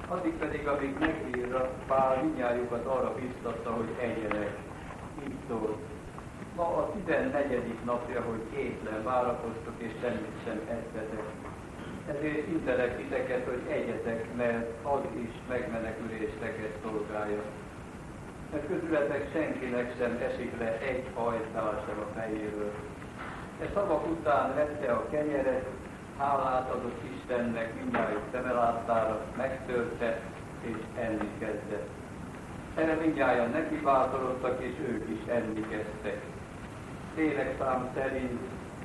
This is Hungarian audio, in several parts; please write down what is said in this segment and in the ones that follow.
Addig pedig, amíg megírja, Pál mindnyájukat arra biztatta, hogy egyenek. Így szól. Ma a 14. napja, hogy étlen várakoztok, és semmit sem ettetek. Ezért intelek titeket, hogy egyetek, mert az is megmeneküléseket szolgálja. Mert közületek senkinek sem esik le egy hajszál sem a fejéről. E szavak után vette a kenyeret, hálát adott Istennek mindnyájuk szeme láttára, megtörte és enni kezdett. Erre mindnyájan neki bátorodtak, és ők is enni kezdtek. Lélekszám szerint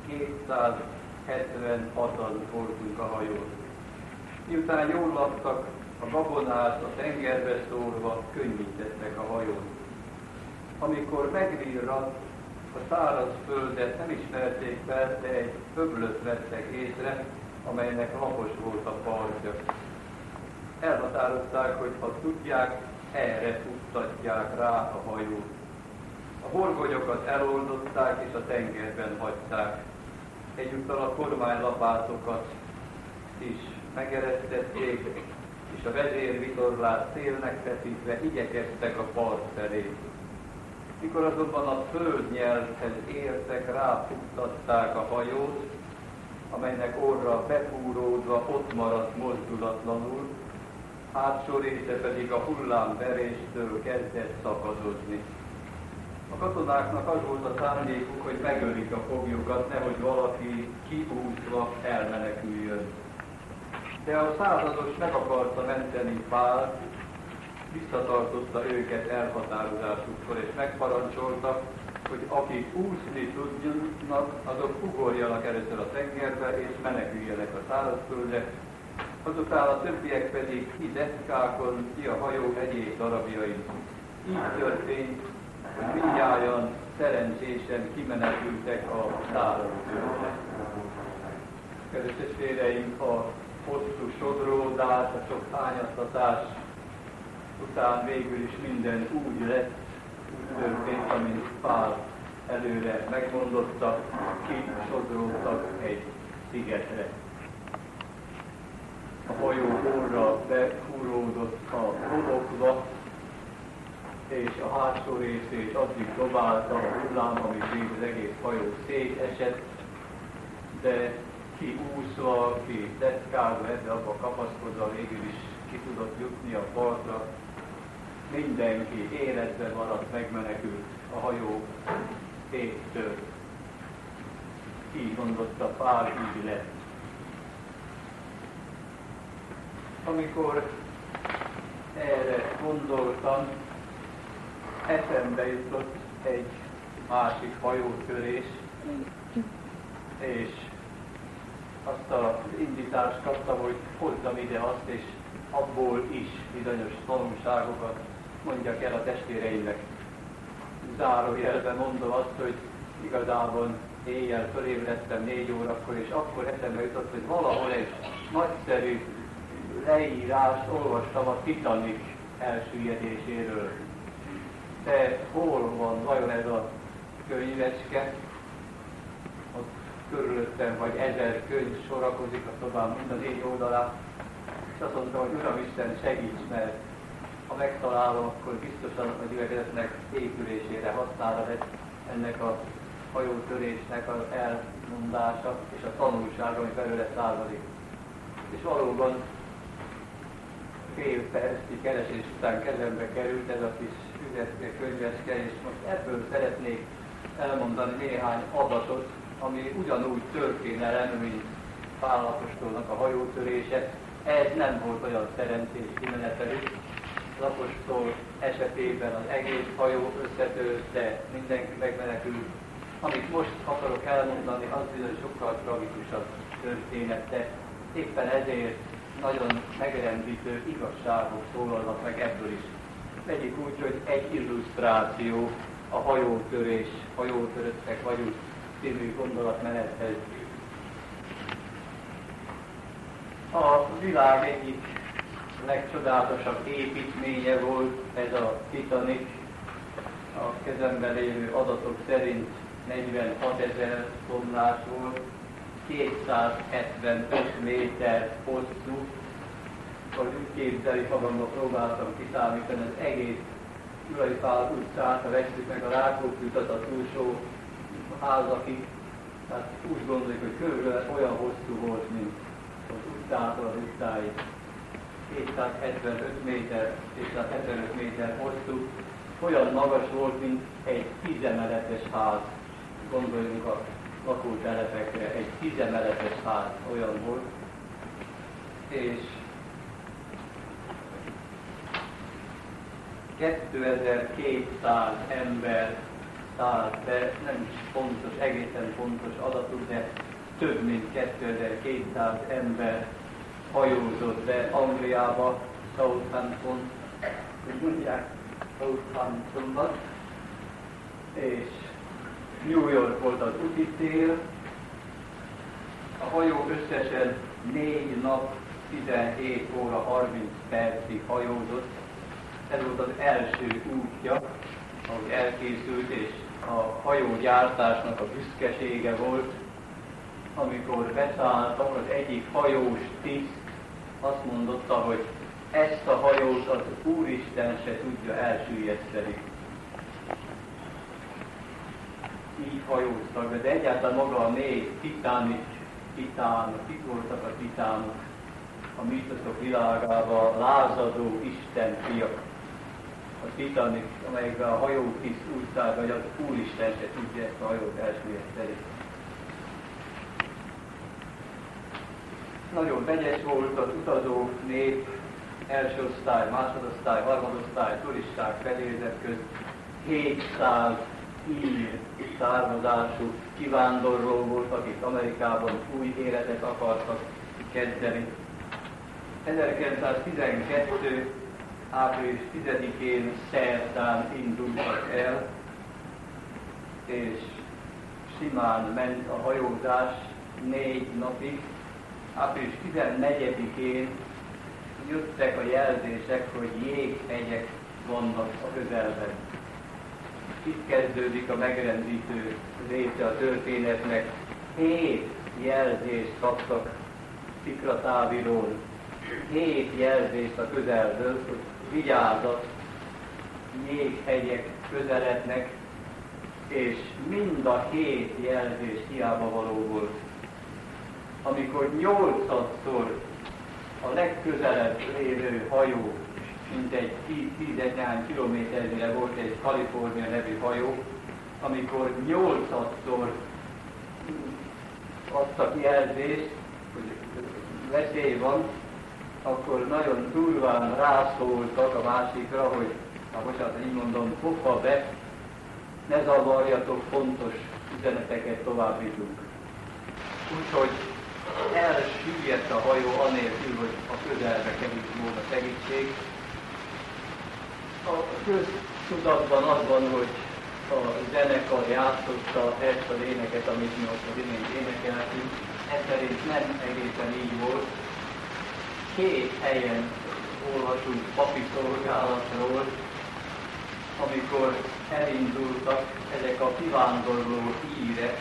276-an voltunk a hajón. Miután jól laktak, a gabonát a tengerbe szórva könnyítettek a hajón. Amikor megvirradt, a száraz földet nem ismerték fel, de egy öblöt vettek észre, amelynek lapos volt a partja. Elhatározták, hogy ha tudják, erre futtatják rá a hajót. A horgonyokat eloldották és a tengerben hagyták. Egyúttal a kormánylapátokat is megeresztették, és a vezérvitorlát szélnek feszítve igyekeztek a part felé. Mikor azonban a földnyelvhez értek, ráfuttatták a hajót, amelynek orra befúródva ott maradt mozdulatlanul, hátsó része pedig a hullámveréstől kezdett szakadozni. A katonáknak az volt a szándékuk, hogy megölik a foglyokat, nehogy valaki kiúszva elmeneküljön. De a százados meg akarta menteni Pált, visszatartotta őket elhatározásukkor, és megparancsolta, hogy akik úszni tudnak, azok ugorjanak először a tengerbe, és meneküljenek a szárazföldre, azután a többiek pedig deszkákon ki a hajó egyéb darabjain. Így történt, hogy mindnyájan szerencsésen kimenekültek a szárazföldre. Kedves testvéreim, a hosszú sodródás, a sok hányattatás után végül is minden úgy lett, úgy történt, amint Pál előre megmondotta, kisodródtak egy szigetre. A hajó orra befúródott a homokba, és a hátsó részét addig dobálta a hullám, amit még az egész hajó szétesett, de kiúszva, ki deszkálva, ebbe abba kapaszkodva végül is ki tudott jutni a partra. Mindenki életben maradt, megmenekült a hajó téttől. Így mondotta Pál, így lett. Amikor erre gondoltam, eszembe jutott egy másik hajótörés, és azt az indítást kaptam, hogy hozzam ide azt, és abból is bizonyos tanulságokat mondjak el a testvéreimnek. Zárójelben mondom azt, hogy igazából éjjel fölébredtem 4 órakor, és akkor eszembe jutott, hogy valahol egy nagyszerű leírást olvastam a Titanic elsüllyedéséről. De hol van vajon ez a könyvecske? Ott körülöttem vagy 1000 könyv sorakozik a szobám mind a 4 oldalán. És azt mondtam, hogy Uram Isten, segíts, mert ha megtalálom, akkor biztosan a gyülekezetnek épülésére használva lesz ennek a hajótörésnek az elmondása és a tanulság, ami belőle származik. És valóban fél percnyi keresés után kezembe került ez a kis üzeske, könyveske, és most ebből szeretnék elmondani néhány adatot, ami ugyanúgy történelem, mint Pál apostolnak a hajótörése. Ez nem volt olyan szerencsés kimenetelű. Az apostol esetében az egész hajó összetört, de mindenki megmenekült. Amit most akarok elmondani, az bizony sokkal tragikusabb történet, de éppen ezért nagyon megrendítő igazságok szólalnak meg ebből is. Vegyük úgy, hogy egy illusztráció a hajótörés, hajótöröttek vagyunk című gondolatmenethez. A világ egyik legcsodálatosabb építménye volt ez a Titanic. A kezemben lévő adatok szerint 46 000 tonnás volt, 275 méter hosszú, vagy úgy képzeli magamban, próbáltam kiszámítani az egész Gyulai Pál utcát, ha vesszük meg a Rákóczi-utat a túlsó házakig, tehát úgy gondoljuk, hogy körülbelül olyan hosszú volt, mint az utcától az utcáig. 275 méter hosszú, olyan magas volt, mint egy 10 emeletes ház. Gondoljunk a lakótelepekre, egy 10 emeletes ház olyan volt. És 2200 ember szállt be, nem is pontos, egészen pontos adatuk, de több mint 2200 ember hajózott be Angliába, Southamptonba, és New York volt az úti cél. A hajó összesen 4 nap, 17 óra, 30 percig hajózott. Ez volt az első útja, ahogy elkészült, és a hajógyártásnak a büszkesége volt. Amikor beszálltam, az egyik hajós tiszt azt mondotta, hogy ezt a hajót az Úristen se tudja elsüllyeszteni. Így hajóztak, de egyáltalán maga a név, titánok, kik voltak a titánok? A mítoszok világában lázadó Isten fiak. A Titanic, amelyikben a hajótiszt úgy szállt, hogy az Úristen se tudja ezt a hajót elsüllyeszteni. Nagyon vegyes volt az utazó nép, első osztály, másodosztály, harmadosztály, turisták, fedélzet közt 700 ír származású kivándorló volt, akik Amerikában új életet akartak kezdeni. 1912. április 10-én szerdán indultak el, és simán ment a hajózás 4 napig. Április 14-én jöttek a jelzések, hogy jéghegyek vannak a közelben. Itt kezdődik a megrendítő része a történetnek. 7 jelzést kaptak szikratáviról. 7 jelzést a közelből, hogy vigyázat, jéghegyek közelednek, és mind a 7 jelzés hiába való volt. Amikor 8-szor a legközelebb lévő hajó, mintegy 10 kilométernyire volt egy California nevű hajó, amikor 8-szor adtak jelzést, hogy veszély van, akkor nagyon durván rászóltak a másikra, hogy, bocsánat, így mondom, hoppa be, ne zavarjatok, fontos üzeneteket továbbítunk. Úgyhogy elsüllyedt a hajó anélkül, hogy a közelbe került volna segítség. A köztudatban az van, hogy a zenekar játszotta ezt az éneket, amit mi most az imént énekeltünk. Ez szerint nem egészen így volt. 2 helyen olvasunk papi szolgálatról, amikor elindultak ezek a kivándorló írek,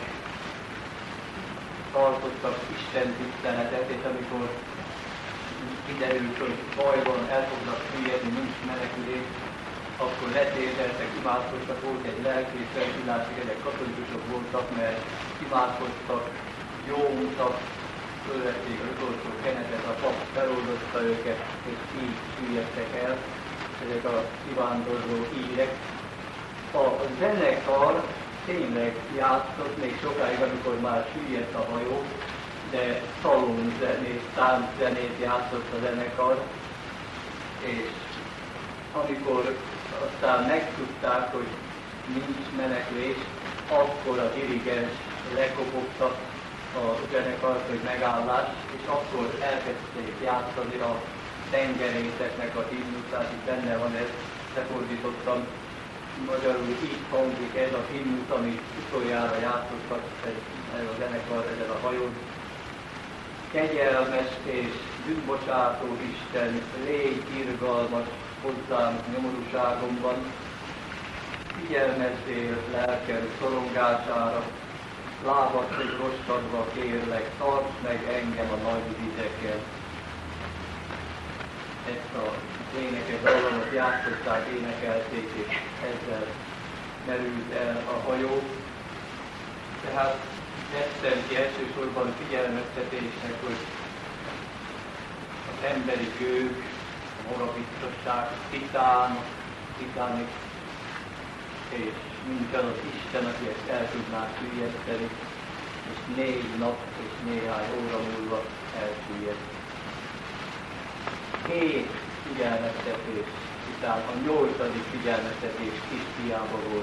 tartottak Isten tiszteletet, és amikor kiderült, hogy bajban el fognak süllyedni, nincs menekülés, akkor letérdeltek, imádkoztak, volt egy lelkész felhívásig, ezek katolikusok voltak, mert imádkoztak, jómtak, fölvették az utolsó kenetet, a pap feloldotta őket, és így süllyedtek el ezek a kivándorló írek. A zenekar tényleg játszott még sokáig, amikor már süllyedt a hajó, de szalonzenét, tánczenét játszott a zenekar, és amikor aztán megtudták, hogy nincs menekvés, akkor a dirigens lekopogta a zenekart, hogy megállás, és akkor elkezdték játszani a tengerészetnek a himnuszát, itt benne van ez, lefordítottam magyarul, így hangzik ez a himnusz, amit utoljára játszottak ez a zenekar ezen a hajón. Kegyelmes és bűnbocsátó Isten, légy irgalmas hozzám nyomorúságomban, figyelmezzél lelkem szorongására, lábadhoz roskadva kérlek, tarts meg engem a nagy vizeken. ezt a énekes dallamot játszották, énekelték, és ezzel merült el a hajó. Tehát vettem ki elsősorban figyelmeztetésnek, hogy az emberi gőg, a magabiztosság, Titanic, és nincsen az Isten, aki ezt el tudná süllyeszteni, és 4 nap és néhány óra múlva elsüllyed. 7 figyelmeztetés, után a 8. figyelmeztetés Krisztiánba volt.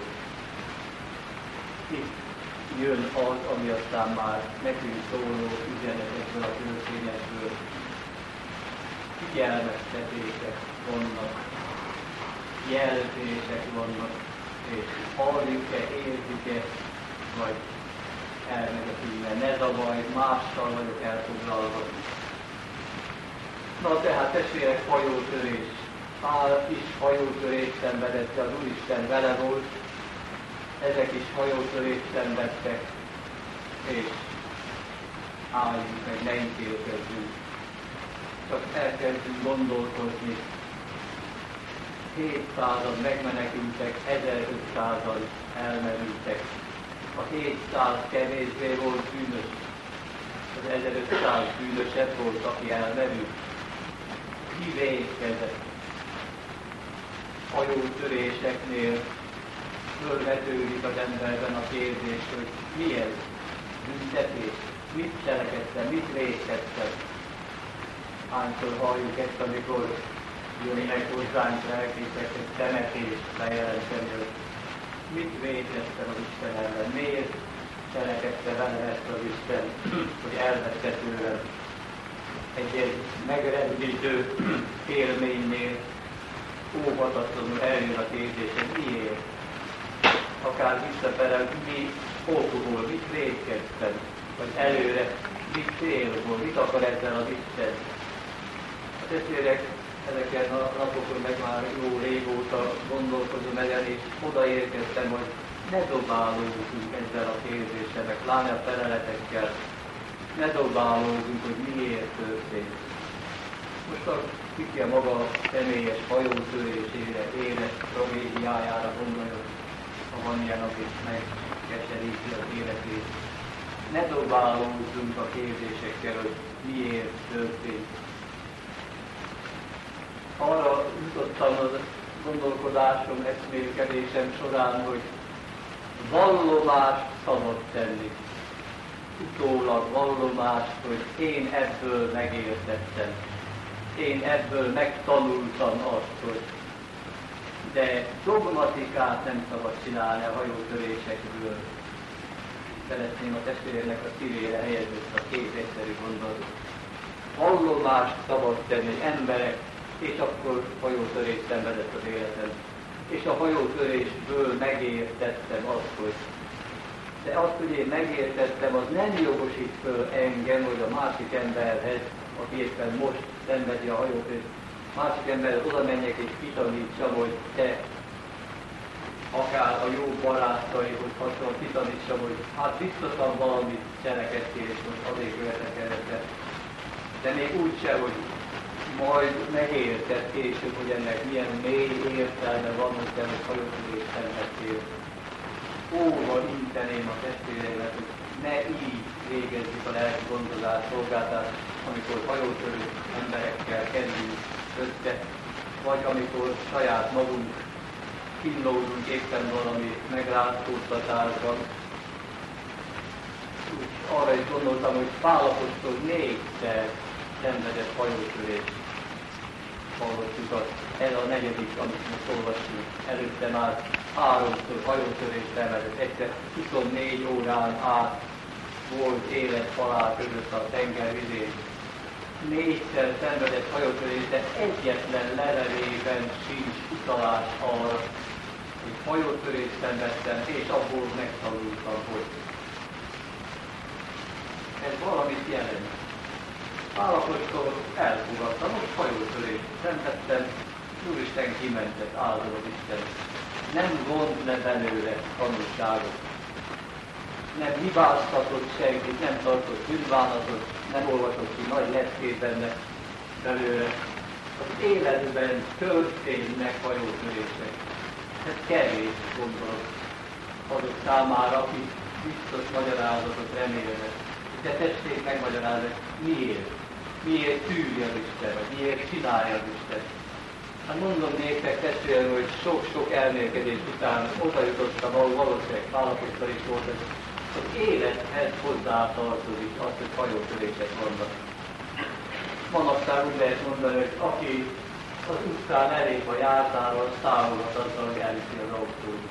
Itt jön az, ami aztán már nekünk szóló üzenet ebből a történetből. Figyelmeztetések vannak, jelzések vannak, és halljuk-e, értjük-e, vagy elmegy a szívben. Ne zavarj, mással vagyok elfoglalva. Na tehát testvérek, hajótörés. Pál is hajótörést szenvedett, de az Úristen vele volt. Ezek is hajótörést szenvedtek, és álljunk meg, ne ítélkezzünk. Csak elkezdünk gondolkozni. 700-an megmenekültek, 1500-an elmerültek. A 700 kevésbé volt bűnös. Az 1500 bűnösebb volt, aki elmerült. Kivétkezett. Hajótöréseknél fölvetődik az emberben a kérdés, hogy mi ez? Büntetés? Mit cselekedtem? Mit vétkeztem? Hányszor halljuk ezt, amikor jönnek hozzánk lelkészek, hogy temetést bejelenteni, hogy mit vétkeztem az Isten ellen? Miért cselekedte vele ezt az Isten, hogy elvette tőlem? Egy megrendítő élménynél óvatatlanul eljön a kérdés, hogy miért? Akár visszafelel, mi okból, mit vétkeztem, vagy előre, mit célból, mit akar ezzel az Isten? A testvérek, ezeken a napokon meg már jó régóta gondolkozom ezen, és odaérkeztem, hogy ne dobálózzunk ezzel a kérdéssel, meg pláne a feleletekkel, ne dobálózzunk, hogy miért történt. Most a kiki a maga személyes hajótörésére, éles tragédiájára gondoljon, ha van ilyen, aki megkeseríti az életét. Ne dobálózzunk a kérdésekkel, hogy miért történt. Arra jutottam az gondolkodásom, eszmélkedésem során, hogy vallomást szabad tenni. Utólag vallomást, hogy én ebből megértettem. Én ebből megtanultam azt, hogy de dogmatikát nem szabad csinálni a hajótörésekből. Szeretném a testvéreknek a szívére helyezni a 2 egyszerű gondolatot. Vallomást szabad tenni emberek, és akkor hajótörést szenvedett az életem. És a hajótörésből megértettem azt, hogy de azt, hogy én megértettem, az nem jogosít föl engem, hogy a másik emberhez, aki éppen most szenvedi a hajótörést, másik emberhez oda menjek és kitanítsam, hogy te akár a jó barátaihoz hasonlóan kitanítsam, hogy hát biztosan valamit cselekedtél, és most azért követek előtte. De még úgyse, hogy majd megérted később, hogy ennek milyen mély értelme van, hogy te most hajótörést szenvedtél. Óva inteném a testvéreimet, hogy ne így végezzük a lelki gondozás szolgáltást, amikor hajótörő emberekkel kezdjük össze, vagy amikor saját magunk kínlódunk éppen valami megrázkódtatásban. Úgy arra is gondoltam, hogy Pál apostol 4-szer szenvedett hajótörést. Hallottuk azt, ez a 4., amit most olvasunk. Előtte már 3-szor hajótörést szenvedett, egyszer 24 órán át volt élet-halál között a tenger vizén. 4-szer szenvedett hajótörést, de egyetlen levelében sincs utalás arra, hogy hajótörést szenvedtem, és abból megtanultam, hogy ez valamit jelent. Pál apostol elfogadta, most hajótörést szenvedtem, Úristen kimentett, áldom az Isten. Nem vont le belőle tanulságot. Nem hibáztatott senkit, nem tartott bűnbánatot, nem olvasott ki nagy leckét benne belőle. az életben történnek hajótörések. Ez kevés, gondolom, azok számára, akik biztos magyarázatot remélnek. De tessék megmagyarázni, miért? Miért tűri az Isten, vagy miért csinálja az Isten? Hát mondom néktek, testvérem, hogy sok-sok elmélkedés után oda jutottam, ahol valószínűleg Pál-apostol is volt, hogy az élethez hozzátartozik az, hogy hajótörések vannak. Manapság úgy lehet mondani, hogy aki az utcán elég, ha jártára, az távolhat azzal, hogy elviszi az autót.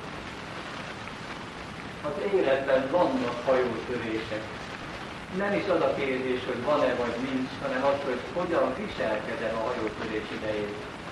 Az életben vannak hajótörések. Nem is az a kérdés, hogy van-e vagy nincs, hanem az, hogy hogyan viselkedem a hajótörés idején.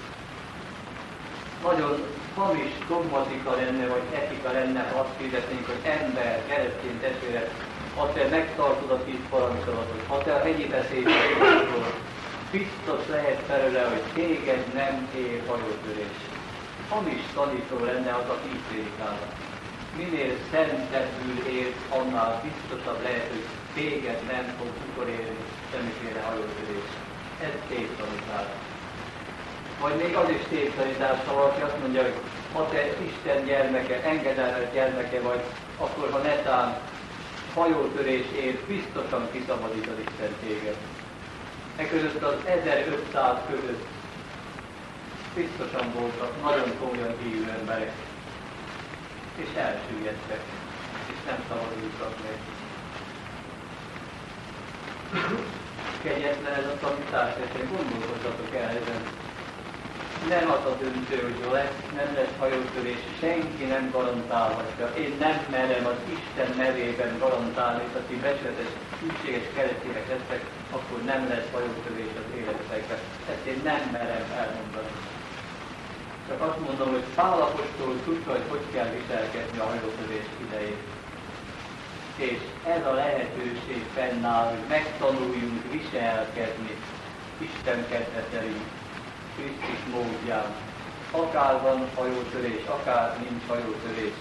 Nagyon hamis dogmatika lenne, vagy etika lenne, ha azt kérdeznénk, hogy ember, keresztény testvérek, ha te megtartod a 10 parancsolatot, ha te a hegyi beszédről, biztos lehet felőle, hogy téged nem ér hajótörés. Hamis tanító lenne az, aki így prédikálna. Minél szentebbül ér, annál biztosabb lehet, hogy téged nem fog utolérni semmiféle hajótörés. Ez tévtanítás. Vagy még az is tévtanítás, ha valaki azt mondja, hogy ha te Isten gyermeke, engedelmes gyermeke vagy, akkor ha netán hajótörés ér, biztosan kiszabadít az Isten téged. Eközött az 1500 között biztosan voltak nagyon komolyan hívő emberek, és elsüllyedtek, és nem szabadultak meg. Kegyetlen ez a tanítás, és gondolkozzatok el ezen. Nem az a döntő, hogy nem lesz hajótörés, senki nem garantálhatja. Én nem merem az Isten nevében garantálni, és aki becsületes, szükséges keresztények lesznek, akkor nem lesz hajótörés az életekben. Ezt én nem merem elmondani. Csak azt mondom, hogy Pál apostol tudta, hogy kell viselkedni a hajótörés idején. És ez a lehetőség fennáll, hogy megtanuljunk viselkedni Isten kedve szerint, Krisztus módján. Akár van hajótörés, akár nincs hajótörés.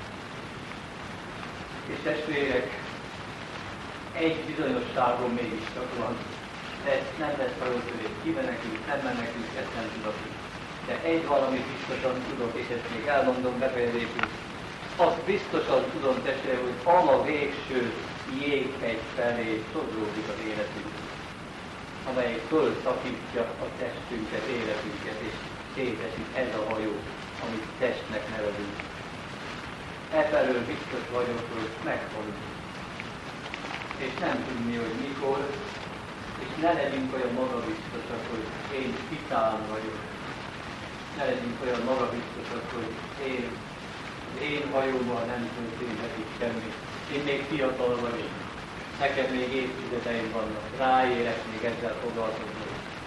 És testvérek, egy bizonyosságon mégis csak van. Nem lesz hajótörés, kimenekünk, nem menekünk, ezt nem tudok. De egy valamit biztosan tudok, és ezt még elmondom befejezésül. Azt biztosan tudom, testvérek, hogy a végső jéghegy felé sodródik az életünk, amely fölszakítja a testünket, életünket, és szétesik ez a hajó, amit testnek nevezünk. Efelől biztos vagyok, hogy meghalunk. És nem tudni, hogy mikor, és ne legyünk olyan magabiztosak, hogy én titán vagyok. Ne legyünk olyan magabiztosak, hogy én hajóban nem történhetik semmi. Én még fiatal vagyok. Nekem még évtizedeim vannak. Ráérek még ezzel foglalkozni.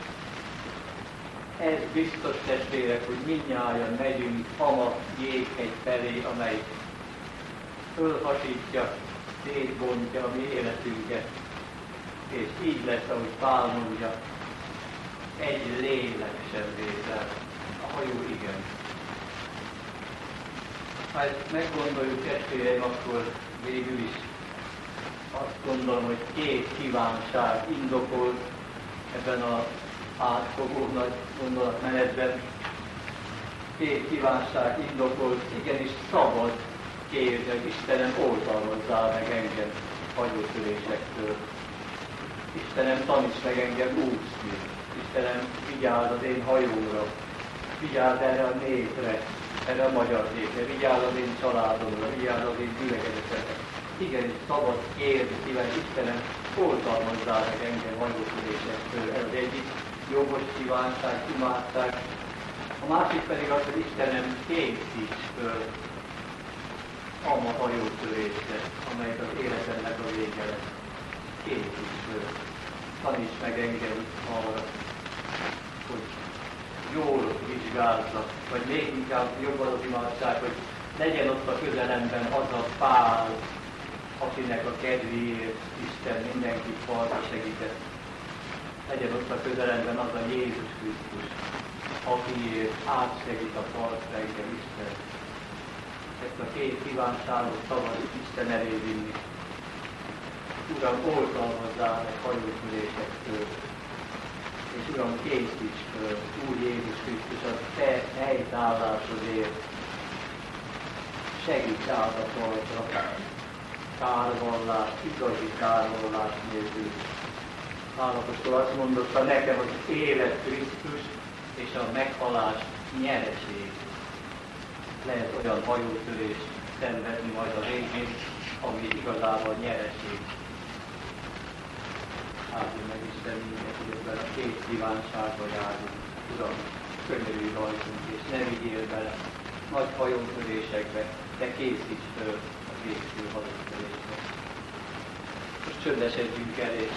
Ez biztos, testvérek, hogy mindnyájan megyünk a jéghegy felé, amely fölhasítja, szétbontja a mi életünket. És így lesz, ahogy Pál mondja, egy lélek sem vétel. A hajó igen. Ha ezt meggondoljuk, testvéreim, akkor végül is azt gondolom, hogy 2 kívánság indokolt ebben az átfogó nagy gondolatmenetben. 2 kívánság indokolt, igenis szabad kérni, hogy Istenem, oltalmazzál meg engem hajótörésektől. Istenem, taníts meg engem úszni. Istenem, vigyázz az én hajómra. Vigyázz erre a népre, erre a magyar népre. Vigyázz az én családomra, vigyázz az én gyülekezetemre. Igenis szabad kérni, kíváncsi Istenem, oltalmazzál meg engem hajótörésektől. Ez az egyik jogos kívánság, imádság. A másik pedig az, hogy Istenem, készíts föl a hajótörésre, amelyik az életemnek a vége lesz. Készíts föl. Taníts meg engem arra, hogy jól vizsgázzak, vagy még inkább jobban az imádság, hogy legyen ott a közelemben az a Pál, akinek a kedvéért Isten mindenkit partra segített. Legyen ott a közelemben az a Jézus Krisztus, akiért átsegít a partra engem Isten. Ezt a 2 kívánságot szabad Isten elé vinni. Uram, oltalmazzál meg hajótülésektől. és Uram, készíts föl, Úr Jézus Krisztus, a Te helytállásodért, segíts áldatoltra, kárvallás, igazi kárvallás nélkül. Pálapostól azt mondotta, nekem az élet Krisztus, és a meghalás nyereség. Lehet olyan hajótörést szenvedni majd a végén, ami igazából nyereség. Áldj meg Isten minket, hogy ebben a két kívánságban járunk. Uram, könyörülj rajtunk, és ne vigyél bele nagy hajótörésekbe, de készíts föl a végső hajótörésbe. Most csöndesedjünk el, és